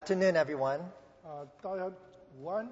Afternoon, everyone. 大家午安，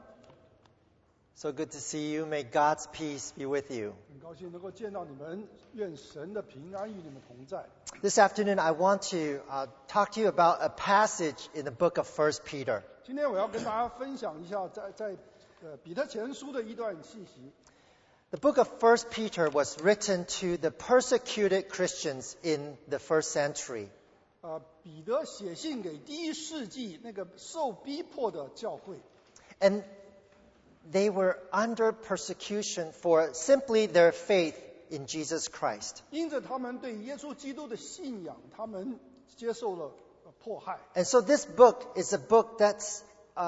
So good to see you. May God's peace be with you. 很高兴能够见到你们，愿神的平安与你们同在。 This afternoon, I want to talk to you about a passage in the book of 1 Peter. 今天我要跟大家分享一下在彼得前书的一段信息。 The book of 1 Peter was written to the persecuted Christians in the first century. 彼得写信给第一世纪那个受逼迫的教会， And they were under persecution for simply their faith in Jesus Christ. 因着他们对耶稣基督的信仰，他们接受了迫害。 And so this book is a book that's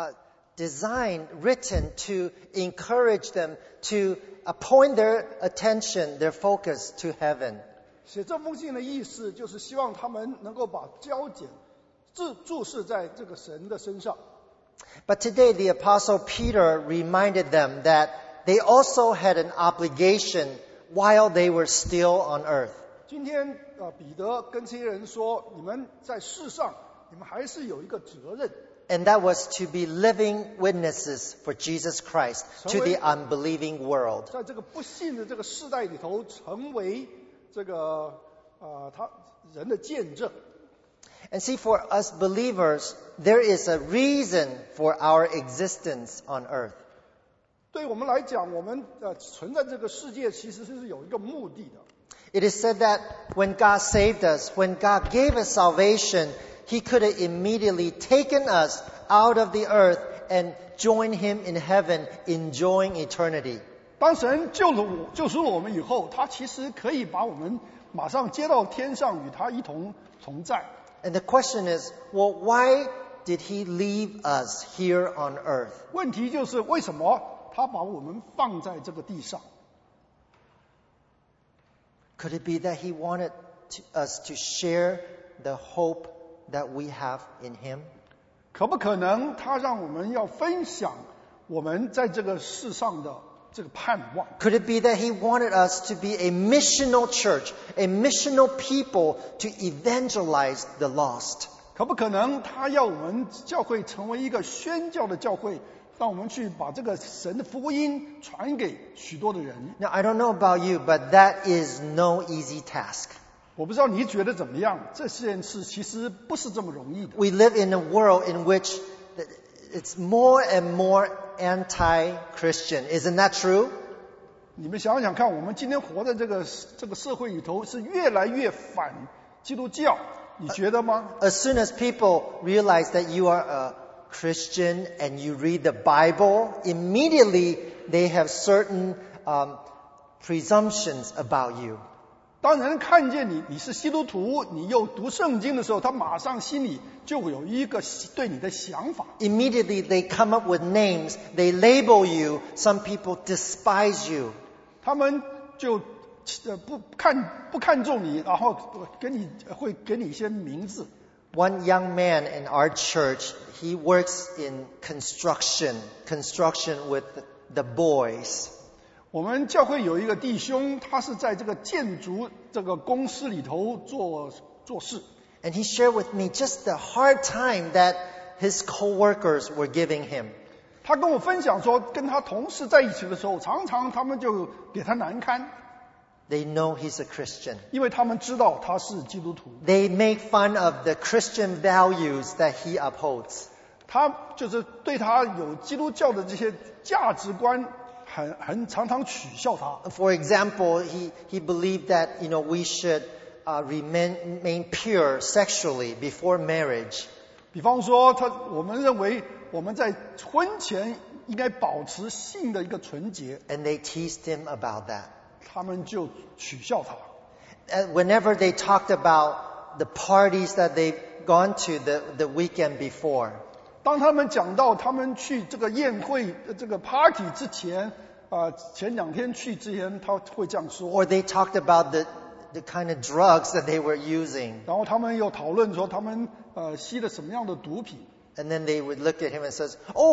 designed, written to encourage them to point their attention, their focus to heaven. 写这封信的意思就是希望他们能够把焦点注视在这个神的身上。 But today the Apostle Peter reminded them that they also had an obligation while they were still on earth. 今天彼得跟这些人说，你们在世上，你们还是有一个责任， And that was to be living witnesses for Jesus Christ to the unbelieving world. 在这个不信的这个世代里头，成为这个他人的见证。 And see, for us believers, there is a reason for our existence on earth. 对我们来讲，我们存在这个世界其实是有一个目的的。 It is said that when God saved us, when God gave us salvation, He could have immediately taken us out of the earth and joined Him in heaven, enjoying eternity. 当神救赎了我们以后，他其实可以把我们马上接到天上，与他一同同在。 And the question is, well, why did He leave us here on earth? 问题就是为什么他把我们放在这个地上？ Could it be that He wanted us to share the hope that we have in Him? 可不可能他让我们要分享我们在这个世上的这个盼望？ Could it be that He wanted us to be a missional church, a missional people to evangelize the lost? 可不可能他要我们教会成为一个宣教的教会，让我们去把这个神的福音传给许多的人？ Now, I don't know about you, but that is no easy task. 我不知道你觉得怎么样？这件事其实不是这么容易的。 We live in a world in which it's more and more anti-Christian. Isn't that true? 你们想想看，我们今天活在这个社会里头，是越来越反基督教，你觉得吗？ As soon as people realize that you are a Christian and you read the Bible, immediately they have certain presumptions about you. 当人看见你是基督徒，你又读圣经的时候，他马上心里就有一个对你的想法。 Immediately they come up with names, they label you, some people despise you. 他们就不看重你，然后会给你一些名字。 One young man in our church, he works in construction with the boys. 我们教会有一个弟兄，他是在这个建筑这个公司里头做事。 And he shared with me just the hard time that his co-workers were giving him. 他跟我分享说，跟他同事在一起的时候，常常他们就给他难堪， They know he's a Christian. 因为他们知道他是基督徒。 They make fun of the Christian values that he upholds. 他就是对他有基督教的这些价值观常常取笑他。 For example, he believed that, we should remain pure sexually before marriage. 比方说，我们认为我们在婚前应该保持性的一个纯洁， And they teased him about that. 他们就取笑他。 And whenever they talked about the parties that they've gone to the weekend before, 当他们讲到他们去这个宴会这个 party 之前，前2天去之前，他会这样说。 or they talked about the kind of drugs that they were using, 然后他们又讨论说他们吸了什么样的毒品。 and then they would look at him and says,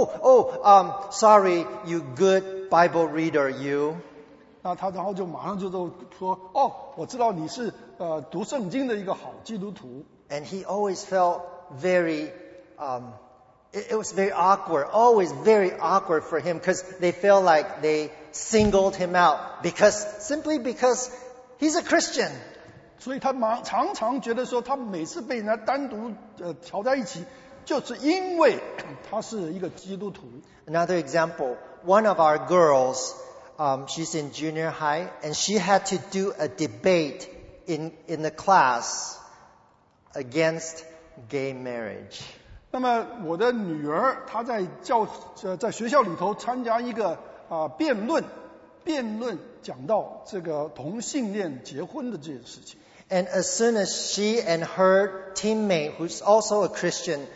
sorry, you good Bible reader, you. 那他然后就马上就说，我知道你是读圣经的一个好基督徒。 And he always felt very it was very awkward, always very awkward for him because they felt like they singled him out simply because he's a Christian. 所以他常常觉得说，他每次被人家单独调在一起，就是因为他是一个基督徒。 Another example, one of our girls, she's in junior high, and she had to do a debate in the class against gay marriage. 那么我的女儿她在学校里头参加一个辩论讲到这个同性恋结婚的这件事情。 And as soon as she and her teammate, who's also a Christian,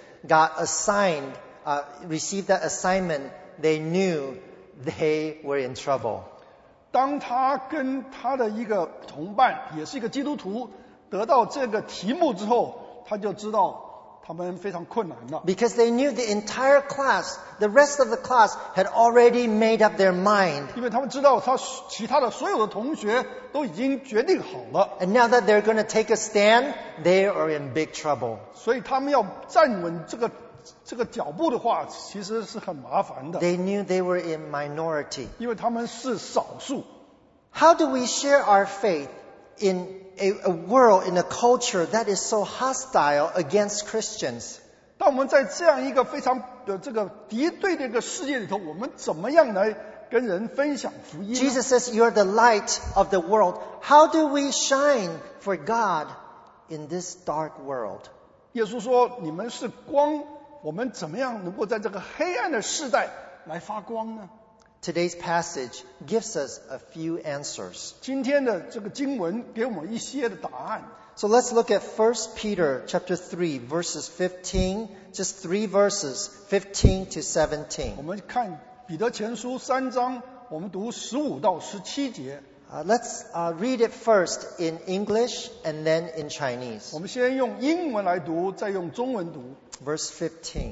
received that assignment, they knew they were in trouble. 当她跟她的一个同伴，也是一个基督徒，得到这个题目之后，她就知道他们非常困难了。 Because they knew the entire class, the rest of the class had already made up their mind. 因为他们知道其他的所有的同学都已经决定好了。 And now that they're going to take a stand, they are in big trouble. 所以他们要站稳这个脚步的话，其实是很麻烦的。 They knew they were in minority. 因为他们是少数。 How do we share our faith in a world, in a culture that is so hostile against Christians? 当我们在这样一个非常这个敌对的一个世界里头，我们怎么样来跟人分享福音呢？ Jesus says, "You're the light of the world." How do we shine for God in this dark world? 耶稣说：“你们是光，我们怎么样能够在这个黑暗的世代来发光呢？” Today's passage gives us a few answers. 今天的这个经文给我们一些的答案。 So let's look at 1 Peter chapter 3, verses 15, just 3 verses, 15 to 17. 我们看彼得前书3章，我们读15到17节。 Let's read it first in English and then in Chinese. 我们先用英文来读，再用中文读。 Verse 15.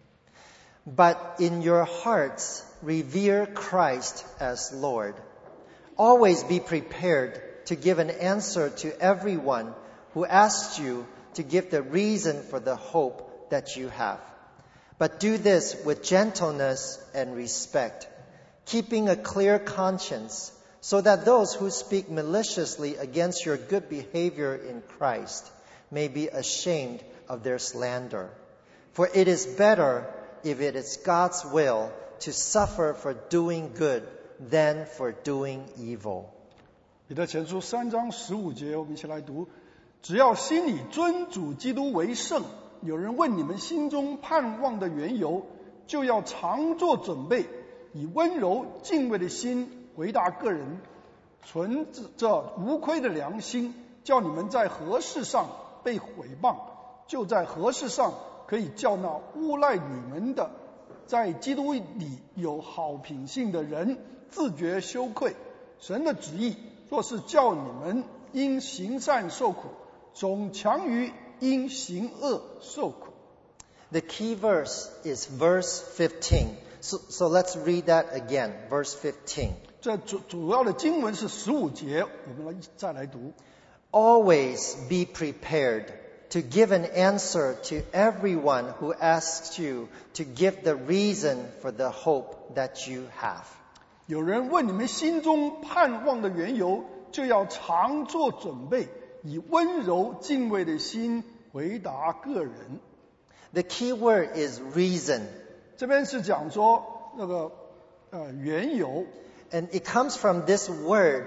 But in your hearts revere Christ as Lord. Always be prepared to give an answer to everyone who asks you to give the reason for the hope that you have. But do this with gentleness and respect, keeping a clear conscience, so that those who speak maliciously against your good behavior in Christ may be ashamed of their slander. For it is better, if it is God's will, to suffer for doing good than for doing evil. 彼得前书3章15节，我们一起来读。只要心里尊主基督为圣，有人问你们心中盼望的缘由，就要常做准备，以温柔敬畏的心回答个人，存着无亏的良心，叫你们在何事上被毁谤，就在何事上可以叫那诬赖你们的，在基督里有好品性的人自觉羞愧。神的旨意若是叫你们因行善受苦，总强于因行恶受苦。 The key verse is verse 15. So let's read that again, verse 15. 这主要的经文是15节，我们再来读。 Always be prepared to give an answer to everyone who asks you to give the reason for the hope that you have. 有人问你们心中盼望的缘由，就要常做准备，以温柔敬畏的心回答个人。 The key word is reason. 这边是讲说那个缘由， And it comes from this word,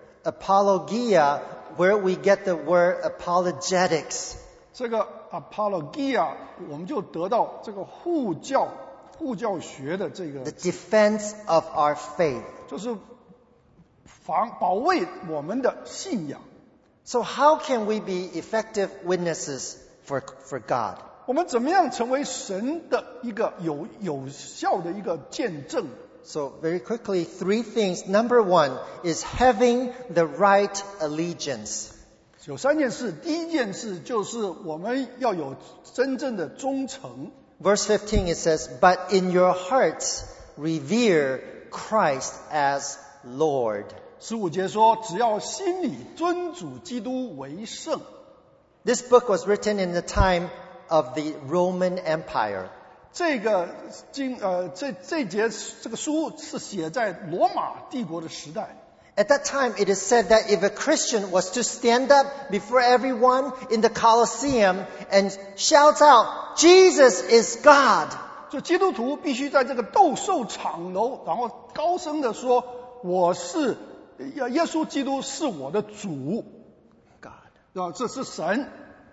apologia, where we get the word apologetics. 这个 apologia 我们就得到这个护教学的这个 The defense of our faith. 就是保卫我们的信仰。 So how can we be effective witnesses for God? 我们怎么样成为神的一个有效的一个见证？ So very quickly, 3 things. Number 1 is having the right allegiance. 有3件事，第一件事就是我们要有真正的忠诚。 Verse 15 it says, "But in your hearts revere Christ as Lord." 15节说，只要心里尊主基督为圣。 This book was written in the time of the Roman Empire. 这个这节这个书是写在罗马帝国的时代。 At that time, it is said that if a Christian was to stand up before everyone in the Colosseum and shout out, Jesus is God. 就基督徒必须在这个斗兽场楼，然后高声的说：“我是耶稣基督是我的主。” God. 啊，这是神。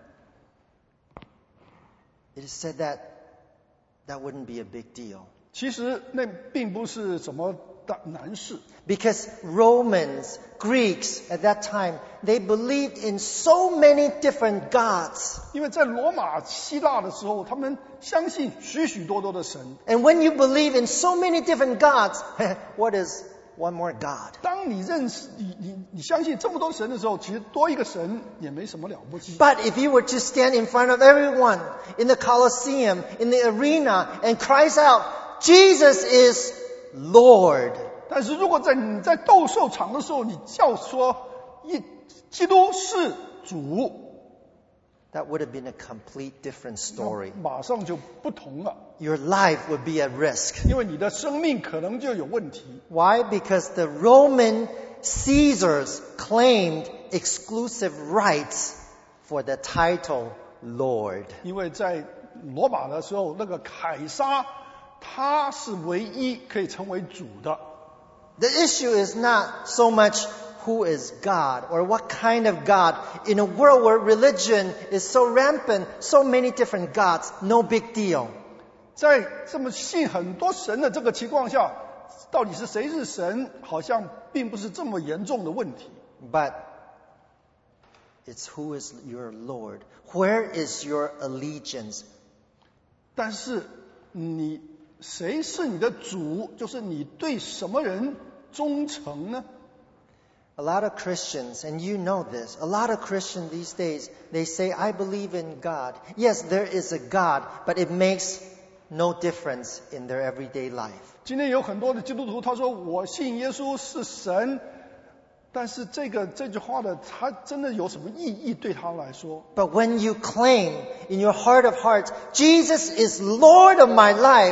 It is said that wouldn't be a big deal. 其实那并不是什么难事。 Because Romans, Greeks at that time, they believed in so many different gods. 因为在罗马、希腊的时候，他们相信许许多多的神。 And when you believe in so many different gods, what is one more God? 当你认识你相信这么多神的时候，其实多一个神也没什么了不起。 But if you were to stand in front of everyone in the Colosseum, in the arena, and cry out, Jesus is Lord. 但是如果你在斗兽场的时候，你叫说基督是主， that would have been a complete different story. 马上就不同了。 Your life would be at risk. 因为你的生命可能就有问题。 Why? Because the Roman Caesars claimed exclusive rights for the title Lord. 因为在罗马的时候，那个凯撒他是唯一可以成为主的。 The issue is not so much who is God or what kind of God. In a world where religion is so rampant, so many different gods, no big deal. 在这么信很多神的这个情况下，到底是谁是神，好像并不是这么严重的问题。 But it's who is your Lord. Where is your allegiance? 但是谁是你的主，就是你对什么人忠诚呢？ A lot of Christians, and you know this, a lot of Christians these days, they say, I believe in God. Yes, there is a God, but it makes no difference in their everyday life. 今天有很多的基督徒，他说我信耶稣是神，但是这句话的，他真的有什么意义对他来说？ But when you claim in your heart of hearts, Jesus is Lord of my life,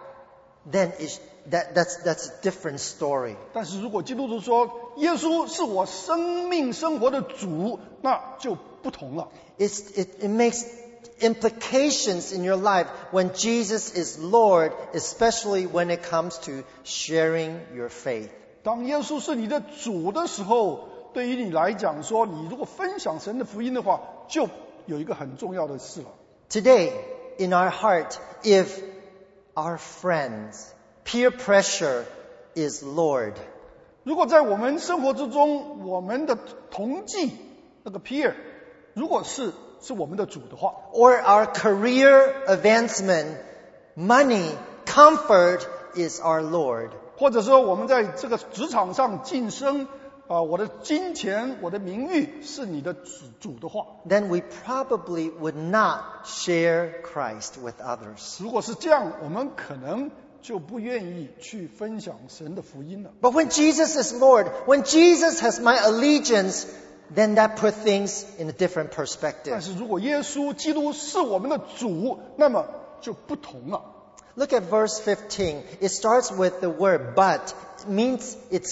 then that's a different story. 但是如果基督徒说耶稣是我生命生活的主，那就不同了。 It makes implications in your life when Jesus is Lord, especially when it comes to sharing your faith. 当耶稣是你的主的时候，对于你来讲说，你如果分享神的福音的话，就有一个很重要的事了。 Today, in our heart, if our friends, peer pressure is Lord, 如果在我们生活之中，我们的同济那个 peer， 如果是我们的主的话， or our career advancement, money, comfort is our Lord, 或者说我们在这个职场上晋升，我的金钱、我的名誉是你的主的话， then we probably would not share Christ with others. 如果是这样，我们可能就不愿意去分享神的福音了。 But when Jesus is Lord, when Jesus has my allegiance, then that puts things in a different 但 perspective. 是如果耶稣基督是我们的主，那么就不同了。 Look at verse 15. It starts with the word but. It means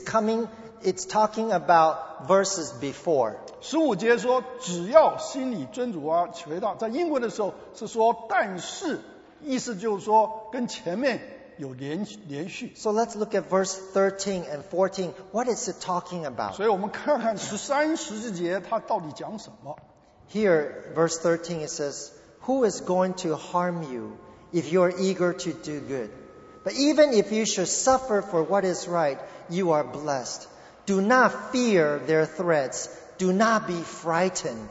it's talking about verses before. 15节说，只要心里尊主啊，回到在英文的时候是说，但是意思就是说跟前面有连续。 So let's look at verse 13 and 14. What is it talking about? 所以我们看看13、14节它到底讲什么。 Here, verse 13, it says, Who is going to harm you if you are eager to do good? But even if you should suffer for what is right, you are blessed. Do not fear their threats. Do not be frightened.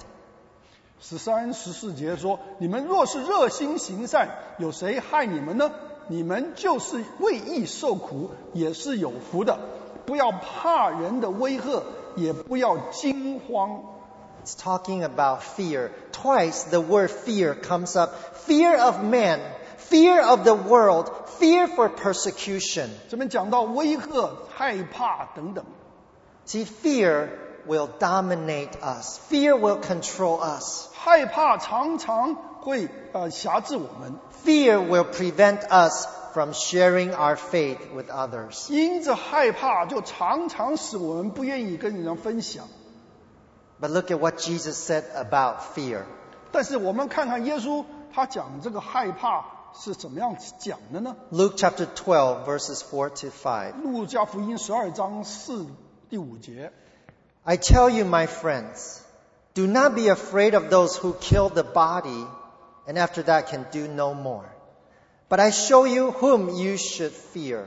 13、14节说，你们若是热心行善，有谁害你们呢？你们就是为义受苦，也是有福的。不要怕人的威吓，也不要惊慌。 It's talking about fear. Twice the word fear comes up. Fear of man, fear of the world, fear for persecution. 这边讲到威吓、害怕等等。 See, fear will dominate us. Fear will control us. 害怕常常会辖制我们。 Fear will prevent us from sharing our faith with others. 因着害怕，就常常使我们不愿意跟人家分享。 But look at what Jesus said about fear. 但是我们看看耶稣他讲这个害怕是怎么样讲的呢？ Luke chapter 12, verses 4 to 5. 路加福音12章第5节。 I tell you, my friends, do not be afraid of those who kill the body and after that can do no more. But I show you whom you should fear.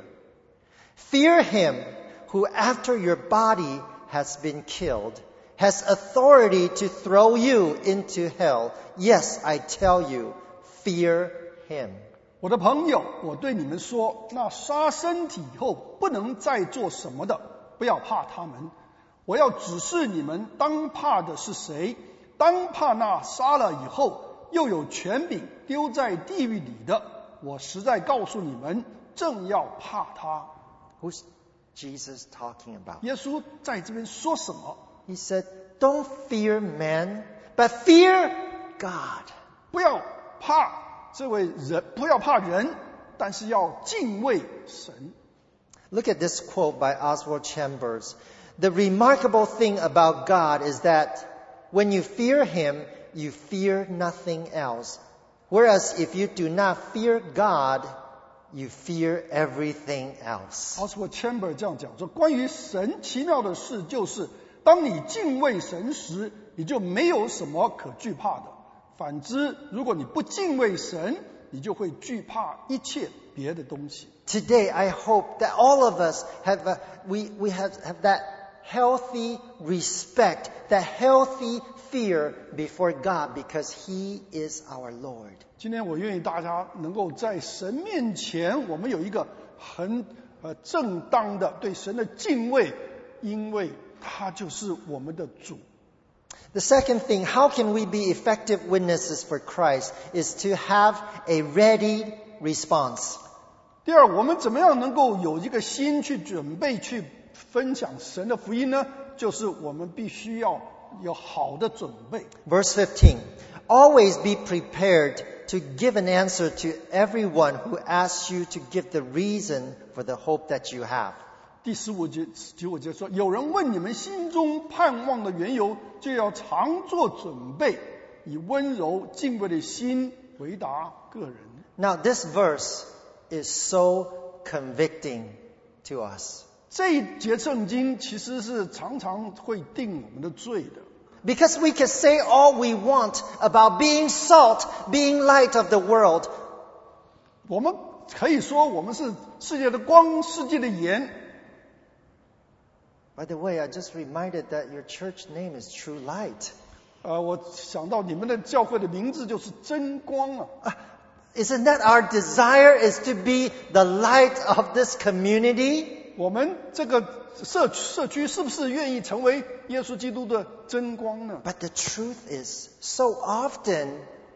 Fear him who after your body has been killed has authority to throw you into hell. Yes, I tell you, fear him. 我的朋友，我对你们说，那杀身体以后不能再做什么的，不要怕他们。我要指示你们，当怕的是谁？当怕那杀了以后又有权柄丢在地狱里的。我实在告诉你们，正要怕他。 Who's Jesus talking about? 耶稣在这边说什么？ He said, don't fear man, but fear God. 不要怕这位人，不要怕人，但是要敬畏神。 Look at this quote by Oswald Chambers. The remarkable thing about God is that when you fear him, you fear nothing else. Whereas if you do not fear God, you fear everything else. Oswald Chambers 这样讲说，关于神奇妙的事就是，当你敬畏神时，你就没有什么可惧怕的。反之，如果你不敬畏神，你就会惧怕一切别的东西。 Today, I hope that all of us have we have that healthy respect, that healthy fear before God because He is our Lord. 今天我愿意大家能够在神面前，我们有一个很正当的对神的敬畏，因为他就是我们的主。 The second thing, how can we be effective witnesses for Christ, is to have a ready response. 第二，我们怎么样能够有一个心去准备去分享神的福音呢？就是我们必须要有好的准备。 Verse 15, always be prepared to give an answer to everyone who asks you to give the reason for the hope that you have. 第15节说，有人问你们心中盼望的缘由，就要常做准备，以温柔敬畏的心回答个人。 Now this verse is so convicting to us. 这一节圣经其实是常常会定我们的罪的。 Because we can say all we want about being salt, being light of the world. 我们可以说我们是世界的光，世界的盐。 By the way, I just reminded that your church name is True Light. 我想到你们的教会的名字就是真光啊。 Isn't that our desire is to be the light of this community? 我们这个社区是不是愿意成为耶稣基督的真光呢？ But the truth is, so often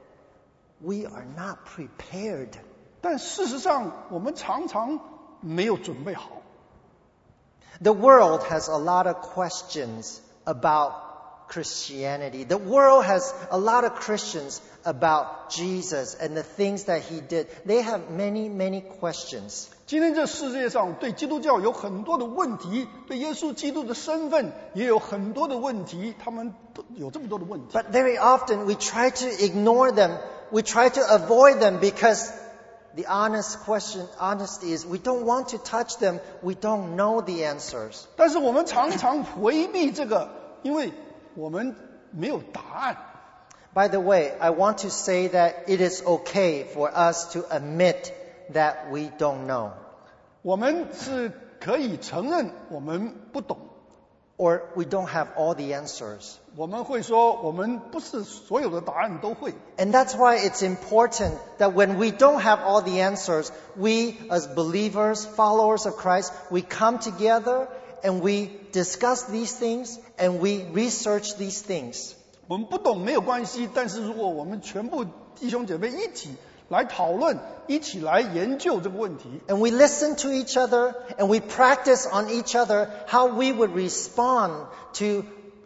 we are not prepared. 但事实上，我们常常没有准备好。 The world has a lot of questions about Christianity. The world has a lot of Christians about Jesus and the things that he did. They have many, many questions. 今天这世界上对基督教有很多的问题，对耶稣基督的身份也有很多的问题，他们都有这么多的问题。 But very often we try to ignore them. We try to avoid them because the honesty is we don't want to touch them. We don't know the answers. 但是我们常常回避这个，因为我们没有答案。 By the way, I want to say that it is okay for us to admit that we don't know. 我们是可以承认我们不懂， Or we don't have all the answers. 我们会说我们不是所有的答案都会。 And that's why it's important that when we don't have all the answers, we as believers, followers of Christ, we come together and we discuss these things and we research these things. 我们不懂没有关系，但是如果我们全部弟兄姐妹一起来讨论，一起来研究这个问题， And we listen to each other and we practice on each other how we would respond to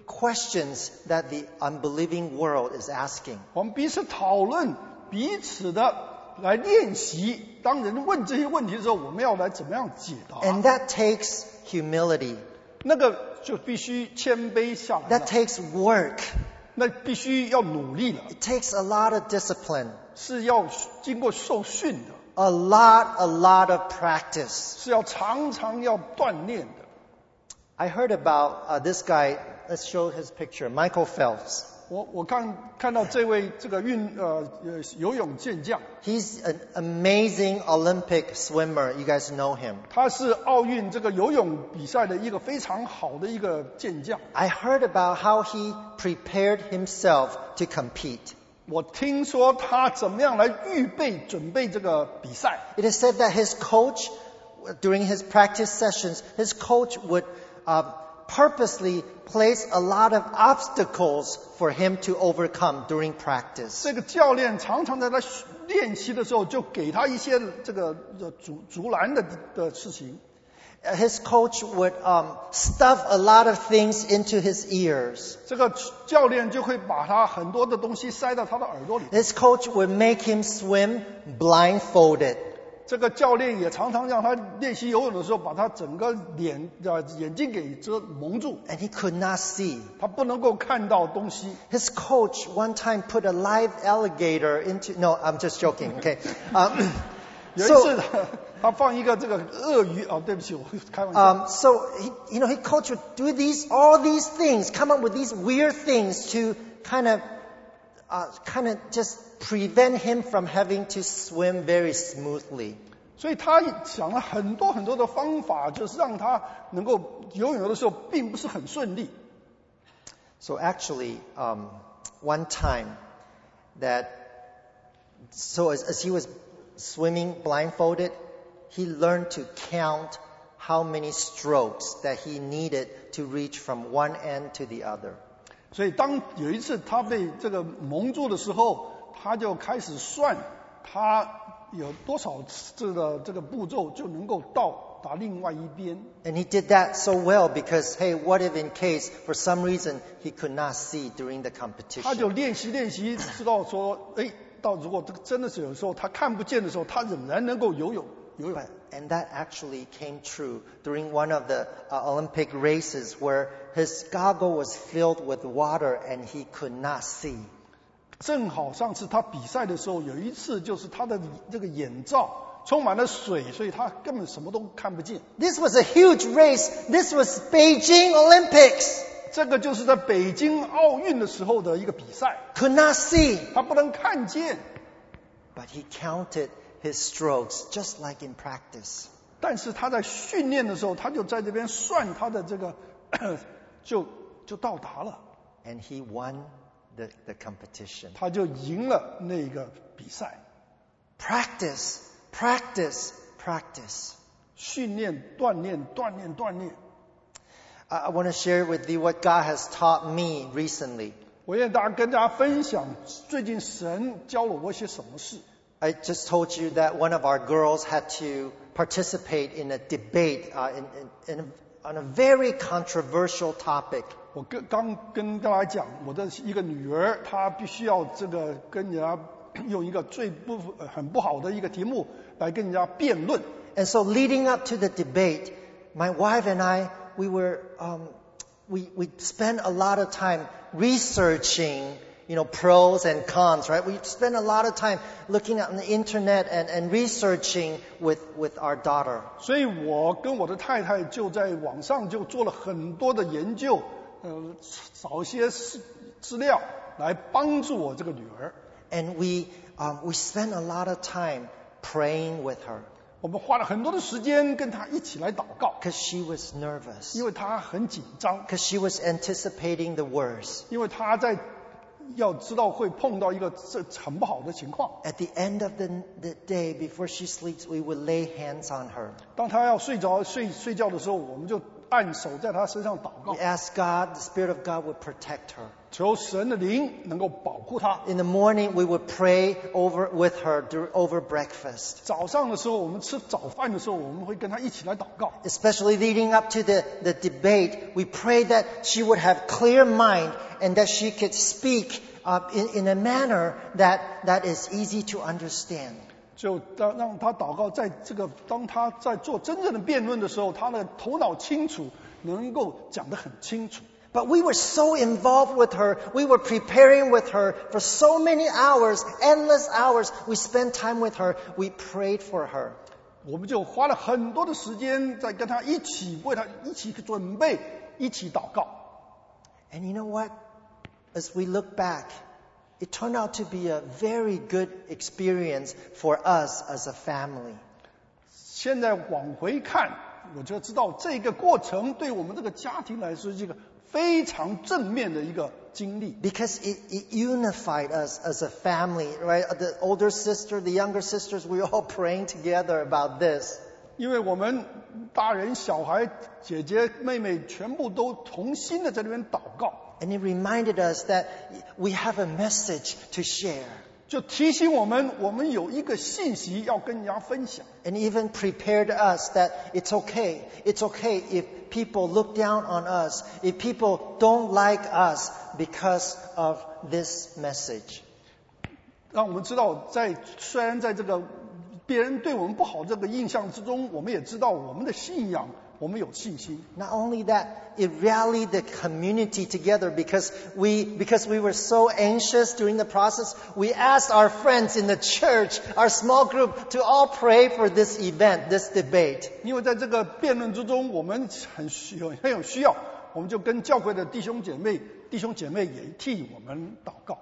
questions that the unbelieving world is asking. 我们彼此讨论，彼此的来练习。当人问这些问题的时候，我们要来怎么样解答？ And that takes humility. 那个就必须谦卑下来 That 了， takes work. 那必须要努力了， It takes a lot of discipline. 是要经过受训的， A lot of practice. 是要常常要锻炼的。 I heard about this guy. Let's show his picture. Michael Phelps. 我看到这位这个游泳健将， He's an amazing Olympic swimmer. You guys know him. 他是奥运这个游泳比赛的一个非常好的一个健将。 I heard about how he prepared himself to compete. 我听说他怎么样来准备这个比赛。 It is said that his coach, during his practice sessions, his coach would purposely place a lot of obstacles for him to overcome during practice. 这个教练常常在他练习的时候，就给他一些这个阻拦的事情。 His coach would stuff a lot of things into his ears. 这个教练就会把他很多的东西塞到他的耳朵里。 His coach would make him swim blindfolded. 这个教练也常常让他练习游泳的时候，把他整个眼睛给蒙住， And he could not see. 他不能够看到东西。 His coach one time put a live alligator into... No, I'm just joking, okay. 有一次他放一个这个鳄鱼对不起，我开玩笑。 So his coach would do all these things, come up with these weird things to kind of just prevent him from having to swim very smoothly. 所以他想了很多很多的方法，就是让他能够游泳的时候并不是很顺利。 So actually, one time as he was swimming blindfolded, he learned to count how many strokes that he needed to reach from one end to the other. 所以当有一次他被这个蒙住的时候，他就开始算他有多少这个步骤就能够到达另外一边。 And he did that so well because, hey, what if in case for some reason he could not see during the 他就 competition? 练习，知道说，如果这个真的是有时候他看不见的时候，他仍然能够游泳。 And that actually came true during one of the Olympic races where his goggle was filled with water and he could not see. 正好上次他比赛的时候，有一次就是他的这个眼罩充满了水，所以他根本什么都看不见。 This was a huge race. This was Beijing Olympics. 这个就是在北京奥运的时候的一个比赛， Could not see. 他不能看见， But he counted his strokes just like in practice. 但是他在训练的时候，他就在这边算他的这个就到达了， And he won the competition. 他就赢了那个比赛。 Practice. 训练、锻炼。 I want to share with you what God has taught me recently. 我愿跟大家分享最近神教了我一些什么事。 I just told you that one of our girls had to participate in a debate on a very controversial topic. 我刚跟大家讲，我的一个女儿，她必须要这个跟人家用一个很不好的一个题目来跟人家辩论。 And so leading up to the debate, my wife and I, we spent a lot of time researching, pros and cons, right? We spent a lot of time looking on the internet and researching with our daughter. 所以我跟我的太太就在网上就做了很多的研究，找一些资料来帮助我这个女儿。 And we spent a lot of time praying with her 我们花了很多的时间跟她一起来祷告， because she was nervous, 因为她很紧张， because she was anticipating the worst. 因为她要知道会碰到一个很不好的情况。 At the end of the day, before she sleeps, we would lay hands on her. 当她要睡觉的时候，我们就按手在他身上祷告 We， ask God, the Spirit of God would protect her. 求神的灵能够保护他。 In the morning, we would pray with her over breakfast. 早上的时候，我们吃早饭的时候，我们会跟他一起来祷告。 Especially leading up to the debate, we pray that she would have clear mind and that she could speak in a manner that is easy to understand. 就让他祷告，当他在做真正的辩论的时候，他的头脑清楚，能够讲得很清楚。 But we were so involved with her. We were preparing with her for so many hours, endless hours. We spent time with her. We prayed for her. 我们就花了很多的时间在跟他一起为他一起准备，一起祷告。 And you know what? As we look back, it turned out to be a very good experience for us as a family. 现在往回看，我就知道这个过程对我们这个家庭来说是一个非常正面的一个经历。 Because it unified us as a family, right? The older sister, the younger sisters, we were all praying together about this. 因为我们大人、小孩、姐姐、妹妹全部都同心的在那边祷告， And it reminded us that we have a message to share. 就提醒我们有一个信息要跟人家分享。 And even prepared us that it's okay. It's okay if people look down on us, if people don't like us because of this message. 让我们知道虽然在这个别人对我们不好这个印象之中，我们也知道我们的信仰，我们有信心。 Not only that, it rallied the community together because we were so anxious during the process. We asked our friends in the church, our small group, to all pray for this event, this debate. 因为在这个辩论之中，我们很有需要，我们就跟教会的弟兄姐妹也替我们祷告。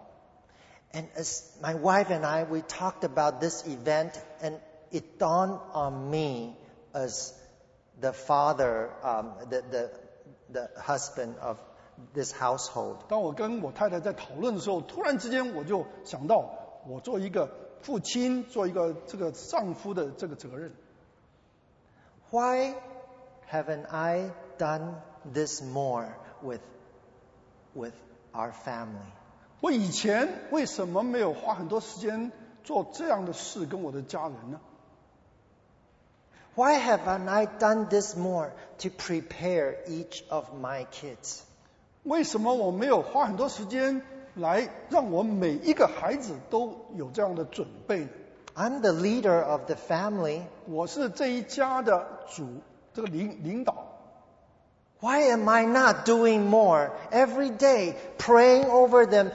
And as my wife and I, we talked about this event, and it dawned on me as the father, the husband of this household. 当我跟我太太在讨论的时候，突然之间我就想到，我做一个父亲，做一个这个丈夫的这个责任。 Why haven't I done this more with our family? 我以前为什么没有花很多时间做这样的事跟我的家人呢？ Why haven't I done this more to prepare each of my kids? 为什么我没有花很多时间来让我每一个孩子都有这样的准备呢？ I'm the leader of the family. 我是这一家的这个领导。 Why am I not doing more every day, praying over them,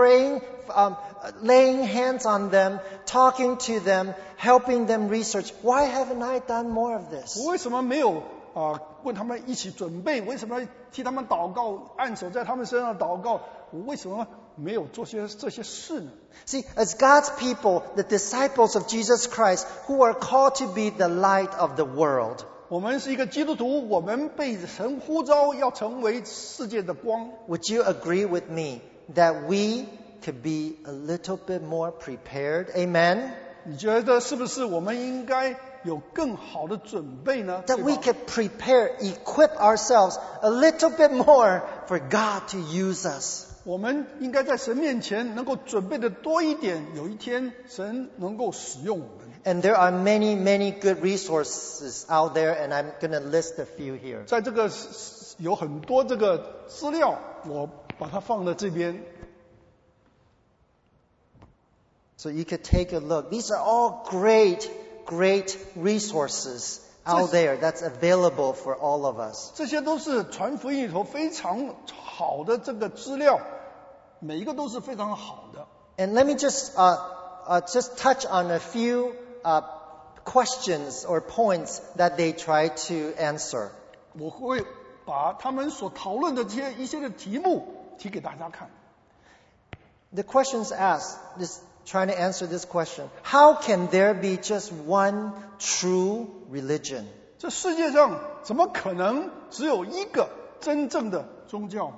laying hands on them, talking to them, helping them research? Why haven't I done more of this? 我为什么没有问他们一起准备？为什么替他们祷告，按手在他们身上祷告？我为什么没有做这些事呢？ See, as God's people, the disciples of Jesus Christ, who are called to be the light of the world, 我们是一个基督徒，我们被神呼召要成为世界的光。 would you agree with me that we could be a little bit more prepared? Amen? 你觉得是不是我们应该有更好的准备呢？ That 对 we 吧 could prepare, equip ourselves a little bit more for God to use us. 我们应该在神面前能够准备的多一点，有一天神能够使用我们。 And there are many, many good resources out there, and I'm going to list a few here. 在这个有很多这个资料，我把它放在这边。 So you could take a look. These are all great, great resources out there that's available for all of us. 这些都是传福音里头非常好的这个资料，每一个都是非常好的。 And let me just touch on a few questions or points that they try to answer. 我会把他们所讨论的一些的题目提给大家看。 The questions asked, trying to answer this question: How can there be just one true religion? 这世界上怎么可能只有一个真正的宗教？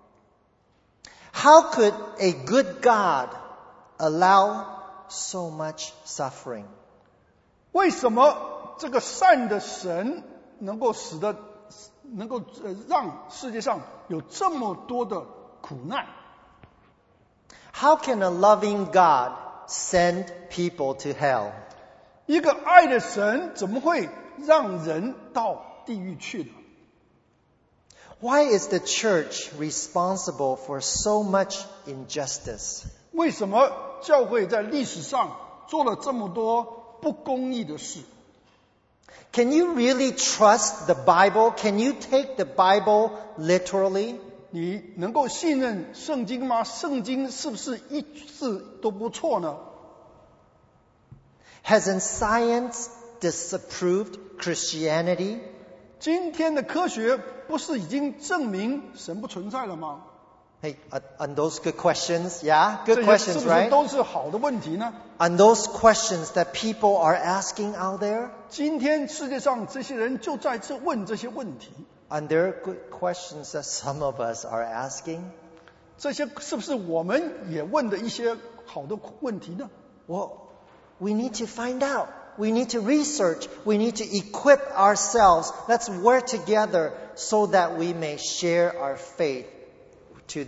How could a good God allow so much suffering? 为什么这个善的神能够使得能够让世界上有这么多的苦难。 How can a loving God send people to hell? 一个爱的神怎么会让人到地狱去呢？ Why is the church responsible for so much injustice? 为什么教会在历史上做了这么多不公义的事？ Can you really trust the Bible? Can you take the Bible literally? 你能够信任圣经吗？圣经是不是一字都不错呢？ Hasn't science disapproved Christianity? 今天的科学不是已经证明神不存在了吗？ Hey, on those good questions, yeah? 这 Good 些 questions, 是不是 right? 都是好的问题呢？ On those questions that people are asking out there? 今天世界上这些人就在这问这些问题， And there are good questions that some of us are asking? 这些是不是我们也问的一些好的问题呢？ Well, we need to find out. We need to research. We need to equip ourselves. Let's work together so that we may share our faith to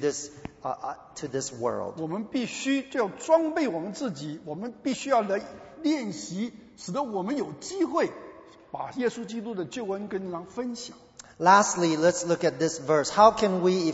this world. 我们必须就要装备我们自己，我们必须要来练习，使得我们有机会把耶稣基督的救恩跟人分享。 Lastly, let's look at this verse. How can we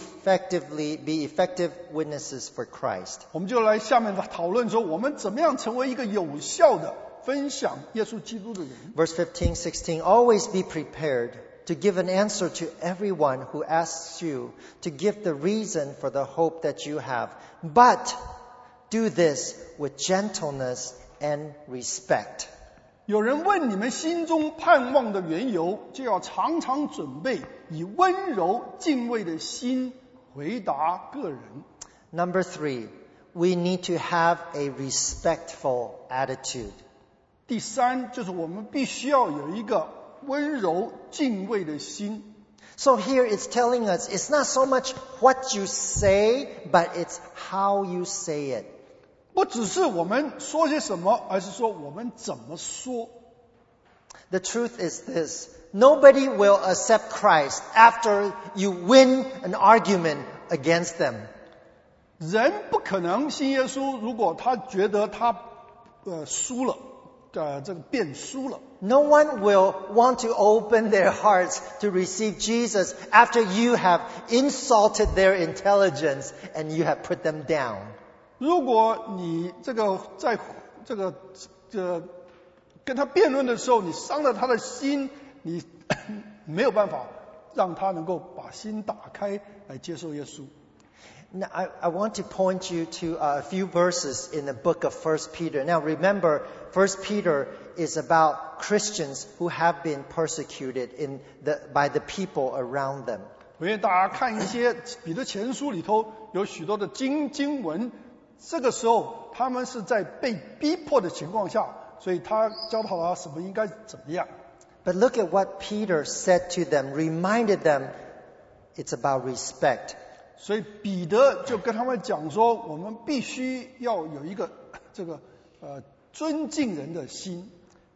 be effective witnesses for Christ? 我们就来下面讨论说，我们怎么样成为一个有效的分享耶稣基督的人。 Verse 15, 16, always be prepared to give an answer to everyone who asks you to give the reason for the hope that you have. But do this with gentleness and respect. 有人问你们心中盼望的缘由，就要常常准备，以温柔敬畏的心回答个人。 Number 3, we need to have a respectful attitude. 第三，就是我们必须要有一个温柔敬畏的心。 So here it's telling us it's not so much what you say, but it's how you say it. 不只是我们说些什么，而是说我们怎么说。 The truth is this. Nobody will accept Christ after you win an argument against them. 人不可能信耶稣，如果他觉得他输了，这个辩输了。 No one will want to open their hearts to receive Jesus after you have insulted their intelligence and you have put them down. 如果你在跟他辩论的时候，你伤了他的心，你没有办法让他能够把心打开来接受耶稣。 Now, I want to point you to a few verses in the book of 1 Peter. Now remember, 1 Peter is about Christians who have been persecuted by the people around them. 我愿大家看一些彼得前书里头有许多的经文，这个时候他们是在被逼迫的情况下，所以他教导他什么应该怎么样。 But look at what Peter said to them, reminded them it's about respect. 所以彼得就跟他们讲说，我们必须要有一个尊敬人的心。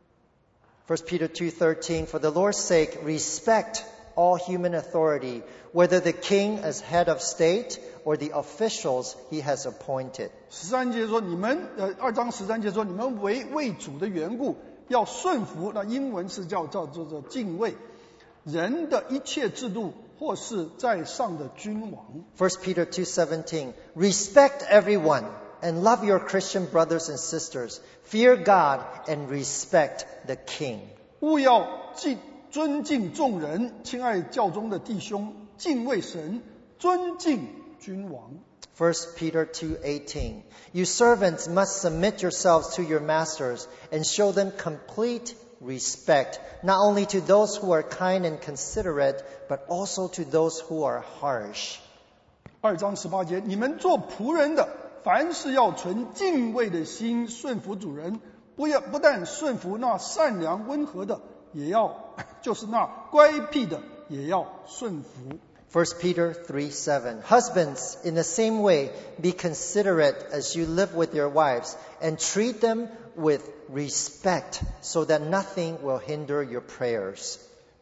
1 Peter 2:13, for the Lord's sake, respect all human authority, whether the king as head of state or the officials he has appointed. 13节说，你们2章13节说，你们为主的缘故要顺服。那英文是叫做敬畏人的一切制度，或是在上的君王。 1 Peter 2:17, respect everyone and love your Christian brothers and sisters. Fear God and respect the king. 务要尊敬众人，亲爱教中的弟兄，敬畏神，尊敬君王。 1 Peter 2:18, you servants must submit yourselves to your masters and show them complete respect, not only to those who are kind and considerate, but also to those who are harsh. 2章18节，你们做仆人的，凡事要存敬畏的心，顺服主人，不但顺服那善良温和的，也要就是那乖僻的，也要顺服。 1 Peter 3:7, husbands, in the same way, be considerate as you live with your wives, and treat them with respect, so that nothing will hinder your prayers.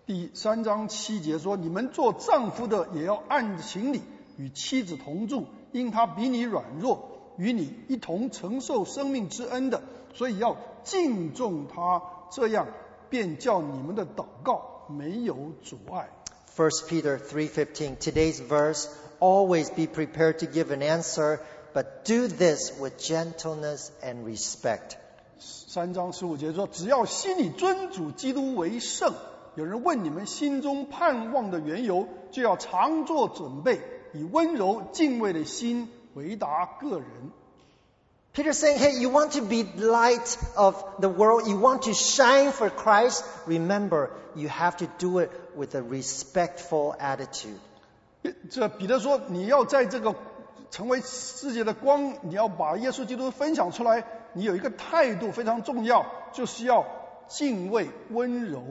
第3章7节说，你们做丈夫的也要按情理与妻子同住，因她比你软弱，与你一同承受生命之恩的，所以要敬重她，这样便叫你们的祷告没有阻碍。 1 Peter 3:15, today's verse, always be prepared to give an answer, but do this with gentleness and respect. 3章15节说，只要心里尊主基督为圣，有人问你们心中盼望的缘由，就要常做准备，以温柔敬畏的心回答个人。 Peter's saying, hey, you want to be light of the world, you want to shine for Christ, remember, you have to do it with a respectful attitude. 这彼得说，你要在这个成为世界的光，你要把耶稣基督分享出来，你有一个态度非常重要，就是要敬畏温柔。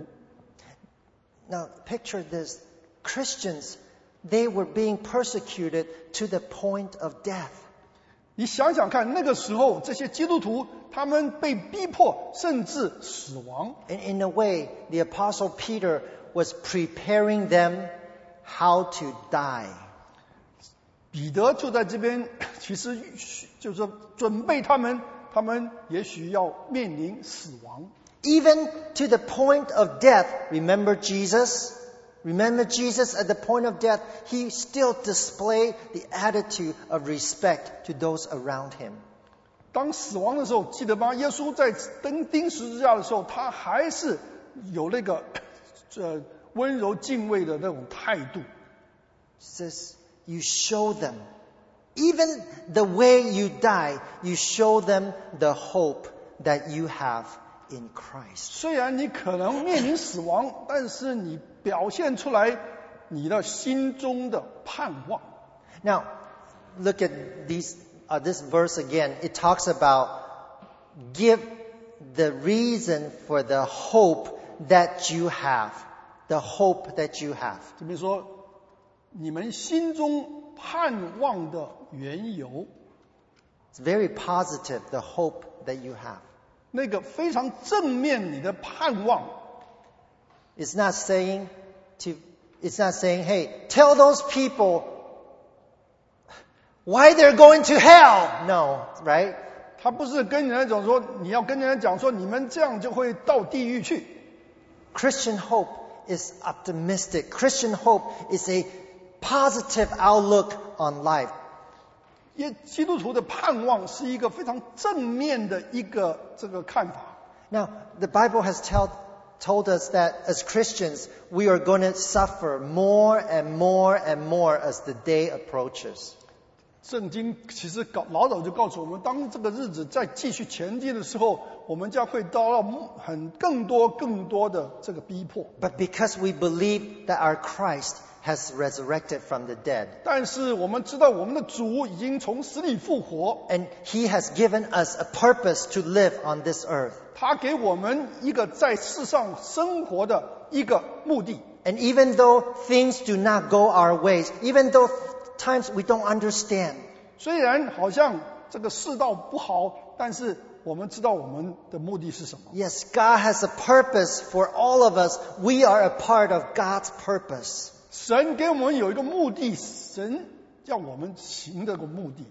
Now, picture this. Christians, they were being persecuted to the point of death. 你想想看，那个时候这些基督徒，他们被逼迫，甚至死亡。 And in a way, the Apostle Peter was preparing them how to die. 彼得就在这边，其实就是说准备他们也许要面临死亡。 Even to the point of death, remember Jesus? Remember Jesus at the point of death, he still displayed the attitude of respect to those around him. 当死亡的时候，记得吗？耶稣在钉十字架的时候，他还是有那个温柔敬畏的那种态度。 Says, you show them, even the way you die, you show them the hope that you have in Christ. 虽然你可能面临死亡，但是你表现出来你的心中的盼望。 Now, look at this verse again. It talks about give the reason for the hope that you have. The hope that you have. 这边说，你们心中盼望的缘由， It's very positive, the hope that you have. 那个非常正面你的盼望。 It's not saying, hey, tell those people why they're going to hell. No, right? 他不是跟人家讲说，你要跟人家讲说，你们这样就会到地狱去。 Christian hope is optimistic. Christian hope is a positive outlook on life. 基督徒的盼望是一个非常正面的一个这个看法。 Now, the Bible has told us that as Christians, we are going to suffer more and more and more as the day approaches. 圣经其实老早就告诉我们，当这个日子再继续前进的时候，我们将会遭到更多的这个逼迫。 But because we believe that our Christ has resurrected from the dead, 但是我们知道我们的主已经从死里复活， and He has given us a purpose to live on this earth. 他给我们一个在世上生活的一个目的。 And even though things do not go our ways, even though times we don't understand, 虽然好像这个世道不好，但是我们知道我们的目的是什么。 yes, God has a purpose for all of us. We are a part of God's purpose. 神给我们有一个目的，神要我们行这个目的。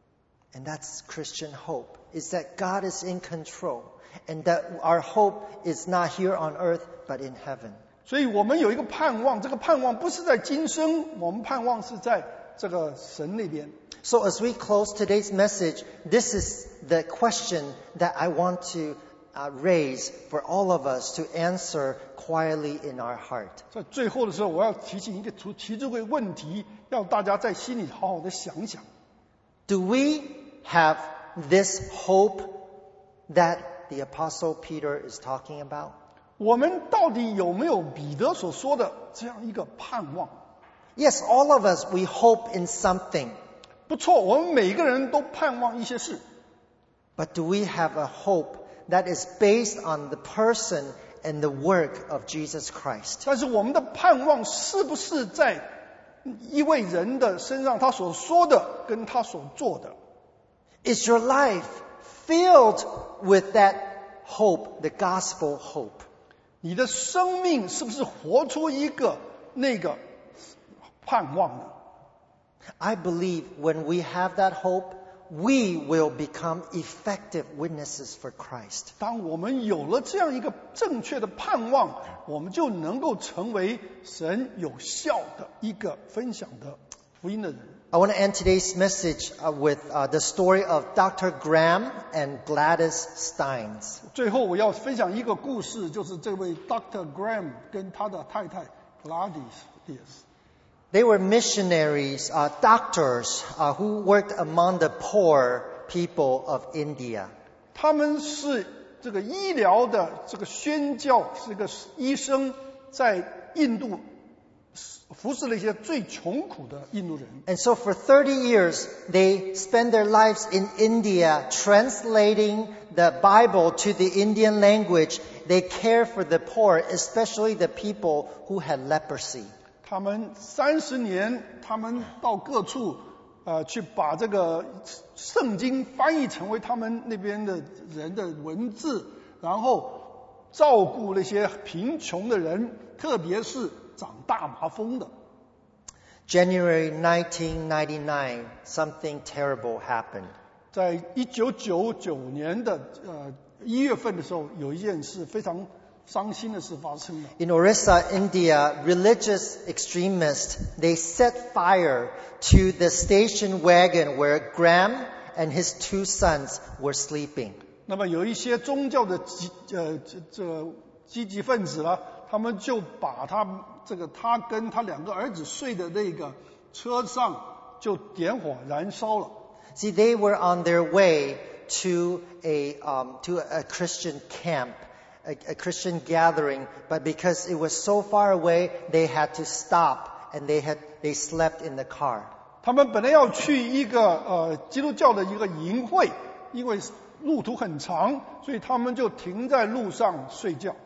And that's Christian hope, is that God is in control and that our hope is not here on earth but in heaven. 所以我们有一个盼望，这个盼望不是在今生，我们盼望是在这个神那边。 So as we close today's message, this is the question that I want to raise for all of us to answer quietly in our heart. 在最后的时候，我要提出个问题，要大家在心里好好的想想。 Do we have this hope that the Apostle Peter is talking about? 我们到底有没有彼得所说的这样一个盼望？ Yes, all of us, we hope in something. 不错，我们每个人都盼望一些事。 But do we have a hope that is based on the person and the work of Jesus Christ? 但是我们的盼望是不是在一位人的身上，他所说的跟他所做的？ Is your life filled with that hope, the gospel hope? 你的生命是不是活出一个那个盼望呢？ I believe when we have that hope, we will become effective witnesses for Christ. 当我们有了这样一个正确的盼望，我们就能够成为神有效的一个分享的福音的人。 I want to end today's message with the story of Dr. Graham and Gladys Steins. 最后我要分享一个故事，就是这位 Dr. Graham 跟他的太太 Gladys。 They were missionaries, doctors who worked among the poor people of India. 他们是这个医疗的这个宣教，是个医生，在印度服侍了一些最穷苦的印度人。 And so for 30 years, they spent their lives in India translating the Bible to the Indian language. They care for the poor, especially the people who had leprosy. 他们30年，他们到各处去把这个圣经翻译成为他们那边的人的文字，然后照顾那些贫穷的人，特别是长大麻风的。 January 1999, something terrible happened. 在1999年的1月份的时候，有一件事非常伤心的事发生了。 In Orissa, India, religious extremists, they set fire to the station wagon where Graham and his 2 sons were sleeping. 那么有一些宗教的积极分子呢，他们就把他跟他2个儿子睡的那个车上就点火燃烧了。 See, they were on their way to a Christian camp, a Christian gathering, but because it was so far away, they had to stop and they slept in the car. 他们本来要去一个基督教的一个营会，因为路途很长，所以他们就停在路上睡觉。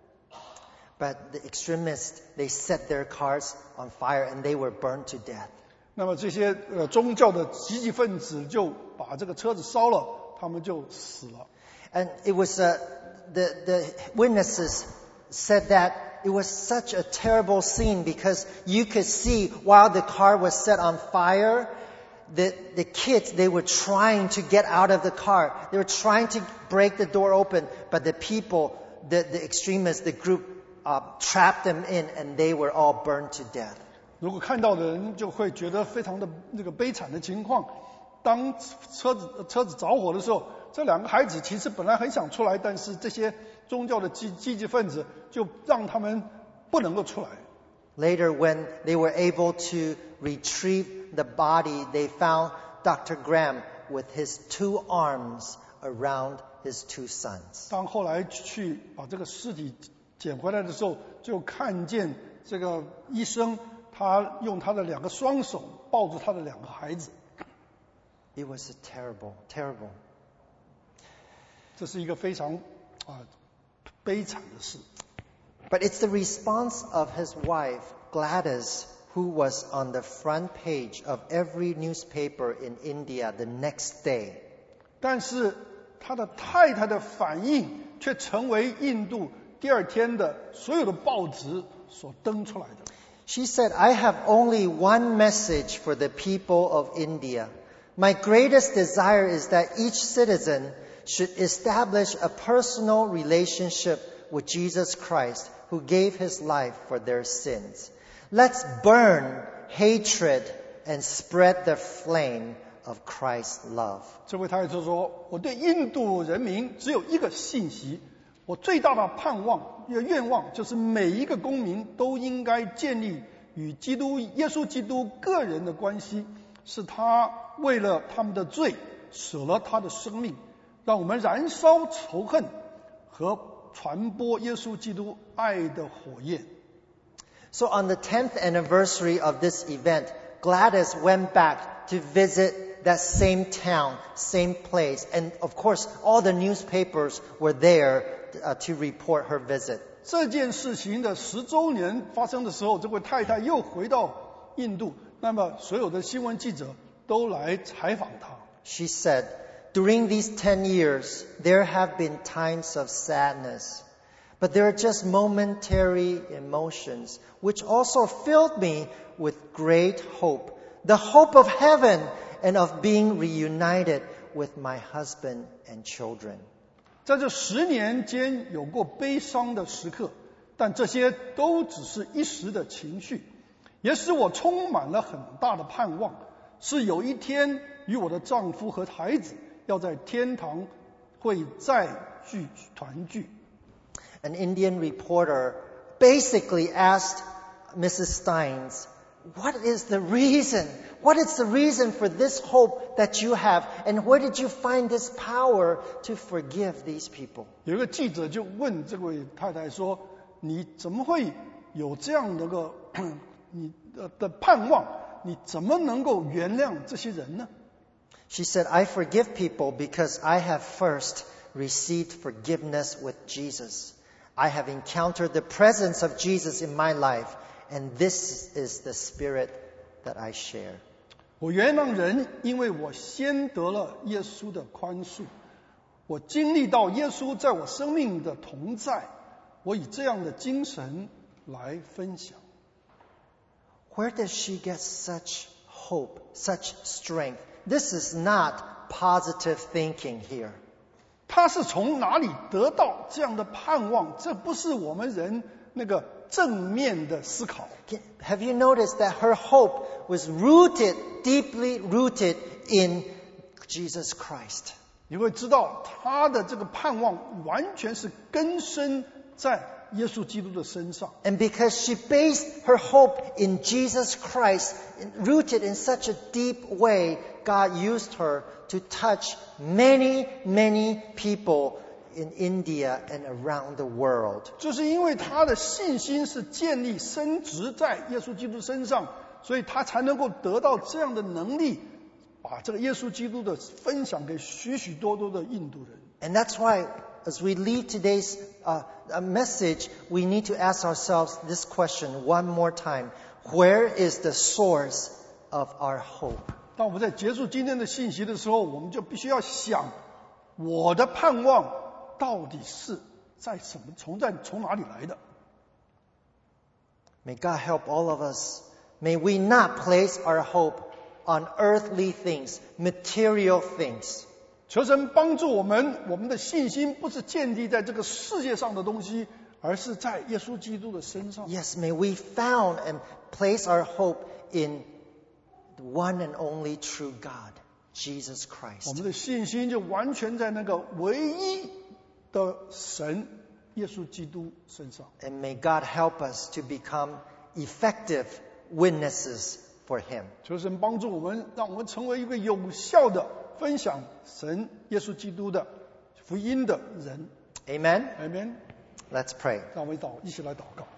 But the extremists, they set their cars on fire and they were burned to death. 那么这些宗教的积极分子就把这个车子烧了，他们就死了。 And it was the witnesses said that it was such a terrible scene because you could see while the car was set on fire, the kids, they were trying to get out of the car. They were trying to break the door open, but the people, the extremists, the group, trapped them in and they were all burned to death. 如果看到的人就会觉得非常的那个悲惨的情况。当车子着火的时候，这2个孩子其实本来很想出来，但是这些宗教的积极分子就让他们不能够出来。 Later, when they were able to retrieve the body, they found Dr. Graham with his 2 arms around his 2 sons. 当后来去把这个尸体捡回来的时候，就看见这个医生，他用他的2个双手抱住他的2个孩子。 It was terrible, terrible. 这是一个非常悲惨的事。 But it's the response of his wife, Gladys, who was on the front page of every newspaper in India the next day. 但是他的太太的反应却成为印度第2天的所有的报纸所登出来的。 She said, I have only one message for the people of India. My greatest desire is that each citizen should establish a personal relationship with Jesus Christ, who gave his life for their sins. Let's burn hatred and spread the flame of Christ's love. 这位太太说：“我对印度人民只有一个信息，我最大的盼望、愿望就是每一个公民都应该建立与耶稣基督个人的关系，是他为了他们的罪舍了他的生命，让我们燃烧仇恨和传播耶稣基督爱的火焰。” So on the 10th anniversary of this event, Gladys went back to visit that same town, same place. And of course, all the newspapers were there to report her visit. 这件事情的10周年发生的时候，这位太太又回到印度，那么所有的新闻记者都来采访她。 She said, during these 10 years, there have been times of sadness, But they are just momentary emotions, which also filled me with great hope. The hope of heaven and of being reunited with my husband and children. 在这10年间有过悲伤的时刻，但这些都只是一时的情绪，也使我充满了很大的盼望，是有一天与我的丈夫和孩子要在天堂会再团聚。 An Indian reporter basically asked Mrs. Steins, what is the reason? What is the reason for this hope that you have? And where did you find this power to forgive these people? 有一个记者就问这位太太说：“你怎么会有这样的个你的盼望？你怎么能够原谅这些人呢？” She said, I forgive people because I have first received forgiveness with Jesus. I have encountered the presence of Jesus in my life, and this is the spirit that I share. 我原谅人，因为我先得了耶稣的宽恕，我经历到耶稣在我生命的同在，我以这样的精神来分享。 Where does she get such hope, such strength? This is not positive thinking here. 他是从哪里得到这样的盼望？这不是我们人那个正面的思考。 Have you noticed that her hope was deeply rooted in Jesus Christ? 你会知道他的这个盼望完全是根深在耶稣基督的身上。 And because she based her hope in Jesus Christ, rooted in such a deep way, God used her to touch many, many people in India and around the world. 就是因为他的信心是建立深植在耶稣基督身上，所以他才能够得到这样的能力，把这个耶稣基督的分享给许许多多的印度人。 And that's why, as we leave today's message, we need to ask ourselves this question one more time. Where is the source of our hope? 当我们在结束今天的信息的时候，我们就必须要想，我的盼望到底是在什么？从哪里来的？ May God help all of us. May we not place our hope on earthly things, material things. 求神帮助我们，我们的信心不是建立在这个世界上的东西，而是在耶稣基督的身上。 Yes, may we found and place our hope in the one and only true God, Jesus 我 Christ. 们的信心就完全在那个唯一的神耶稣基督身上。 And may God help us to become effective witnesses for Him. 求神帮助我们，让我们成为一个有效的分享神耶稣基督的福音的人。 Amen? Amen。 Let's pray. 让我们一起来祷告。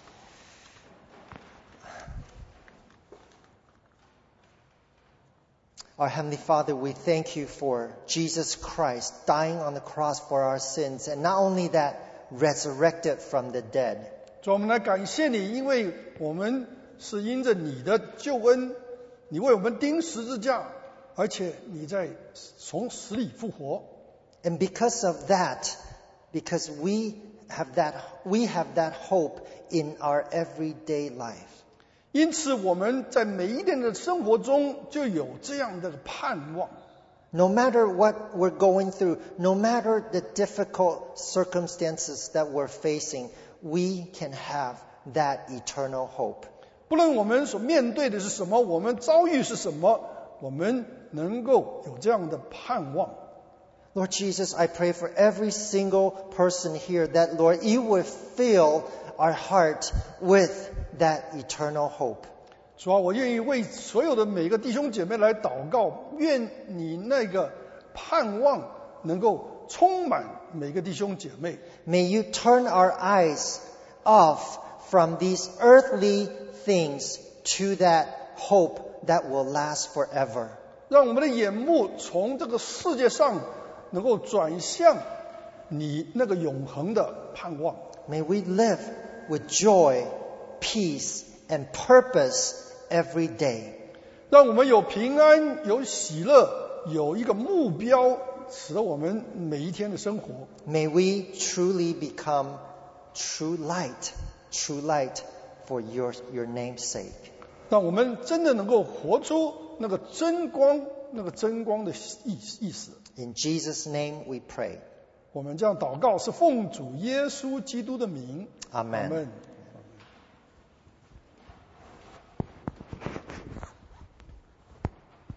Our Heavenly Father, we thank you for Jesus Christ dying on the cross for our sins, and not only that, resurrected from the dead. 主，我们来感谢你，因为我们是因着你的救恩，你为我们钉十字架，而且你在从死里复活。 And because of that, because we have that hope in our everyday life. 因此我们在每一天的生活中就有这样的盼望。 No matter what we're going through, no matter the difficult circumstances that we're facing, we can have that eternal hope. 不论我们所面对的是什么，我们遭遇是什么，我们能够有这样的盼望。 Lord Jesus, I pray for every single person here that, Lord, you will fill our heart with that eternal hope. 主啊，我愿意为所有的每个弟兄姐妹来祷告，愿你那个盼望能够充满每个弟兄姐妹。 May you turn our eyes off from these earthly things to that hope that will last forever. 让我们的眼目从这个世界上能够转向你那个永恒的盼望。 May we live with joy, peace, and purpose every day. 让我们有平安，有喜乐，有一个目标，使得我们每一天的生活。 May we truly become true light for your name's sake. 让我们真的能够活出那个真光的意思。 In Jesus' name we pray. 我们这样祷告是奉主耶稣基督的名。 Amen. Amen